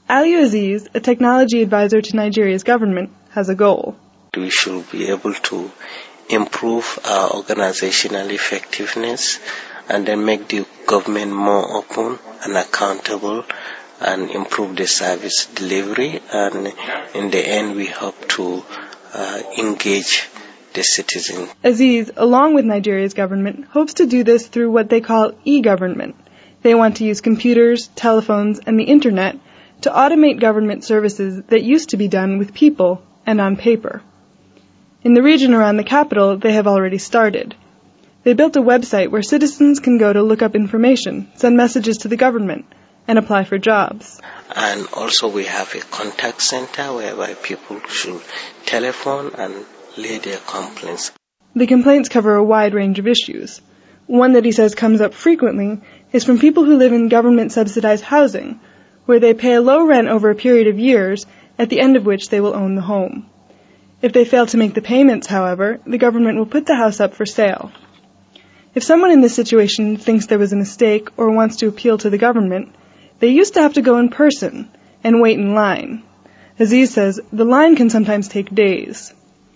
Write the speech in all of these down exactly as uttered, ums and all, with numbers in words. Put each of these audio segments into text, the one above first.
Ali Aziz, a technology advisor to Nigeria's government, has a goal. We should be able to improve our organizational effectiveness and then make the government more open and accountable and improve the service delivery. And in the end, we hope to uh, engage the citizen. Aziz, along with Nigeria's government, hopes to do this through what they call e-government. They want to use computers, telephones, and the internet to automate government services that used to be done with people and on paper. In the region around the capital, they have already started. They built a website where citizens can go to look up information, send messages to the government, and apply for jobs. And also we have a contact center whereby people should telephone and lay their complaints. The complaints cover a wide range of issues. One that he says comes up frequently is from people who live in government-subsidized housing, where they pay a low rent over a period of years, at the end of which they will own the home. If they fail to make the payments, however, the government will put the house up for sale. If someone in this situation thinks there was a mistake or wants to appeal to the government, they used to have to go in person and wait in line. Aziz says the line can sometimes take days.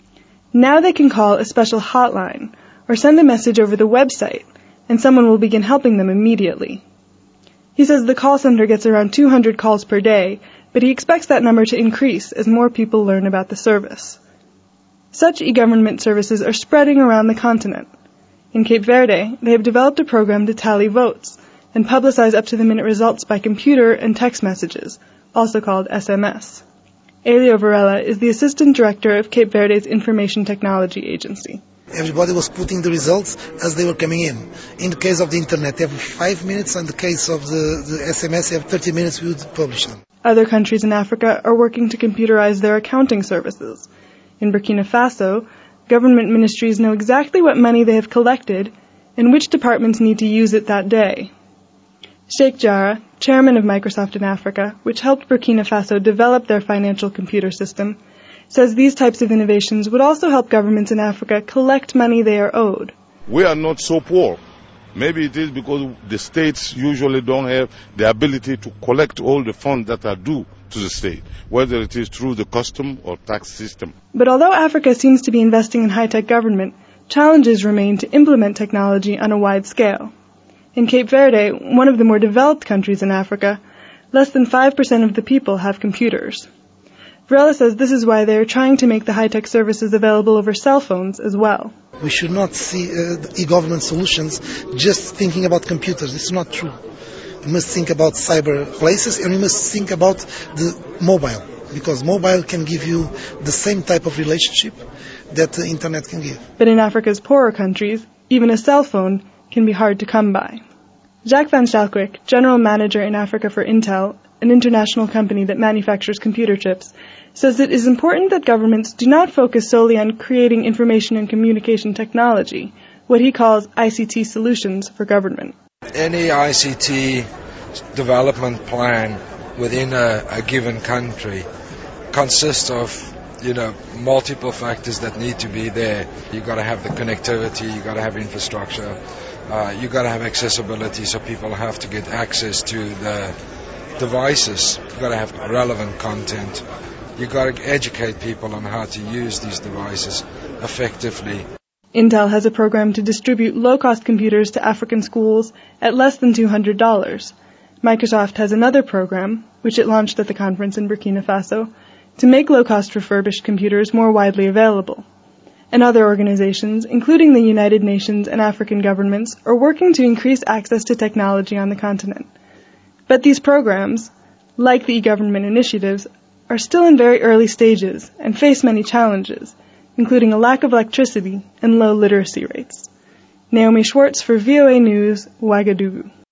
Now they can call a special hotline or send a message over the website, and someone will begin helping them immediately. He says the call center gets around two hundred calls per day, but he expects that number to increase as more people learn about the service. Such e-government services are spreading around the continent. In Cape Verde, they have developed a program to tally votes and publicize up-to-the-minute results by computer and text messages, also called S M S. Elio Varela is the Assistant Director of Cape Verde's Information Technology Agency. Everybody was putting the results as they were coming in. In the case of the internet, they have five minutes. In the case of the, the S M S, they have thirty minutes, we would publish them. Other countries in Africa are working to computerize their accounting services. In Burkina Faso, government ministries know exactly what money they have collected and which departments need to use it that day. Sheikh Jarrah, chairman of Microsoft in Africa, which helped Burkina Faso develop their financial computer system, says these types of innovations would also help governments in Africa collect money they are owed. We are not so poor. Maybe it is because the states usually don't have the ability to collect all the funds that are due to the state, whether it is through the custom or tax system. But although Africa seems to be investing in high-tech government, challenges remain to implement technology on a wide scale. In Cape Verde, one of the more developed countries in Africa, less than five percent of the people have computers. Varela says this is why they are trying to make the high-tech services available over cell phones as well. We should not see uh, the e-government solutions just thinking about computers. It's not true. We must think about cyber places, and we must think about the mobile, because mobile can give you the same type of relationship that the internet can give. But in Africa's poorer countries, even a cell phone can be hard to come by. Jacques van Schalkwijk, general manager in Africa for Intel, an international company that manufactures computer chips, says it is important that governments do not focus solely on creating information and communication technology, what he calls I C T solutions for government. Any I C T development plan within a, a given country consists of, you know, multiple factors that need to be there. You've got to have the connectivity, you've got to have infrastructure, uh, you've got to have accessibility, so people have to get access to the devices. You've got to have relevant content. You've got to educate people on how to use these devices effectively. Intel has a program to distribute low-cost computers to African schools at less than two hundred dollars. Microsoft has another program, which it launched at the conference in Burkina Faso, to make low-cost refurbished computers more widely available. And other organizations, including the United Nations and African governments, are working to increase access to technology on the continent. But these programs, like the e-government initiatives, are still in very early stages and face many challenges, including a lack of electricity and low literacy rates. Naomi Schwartz for V O A News, Ouagadougou.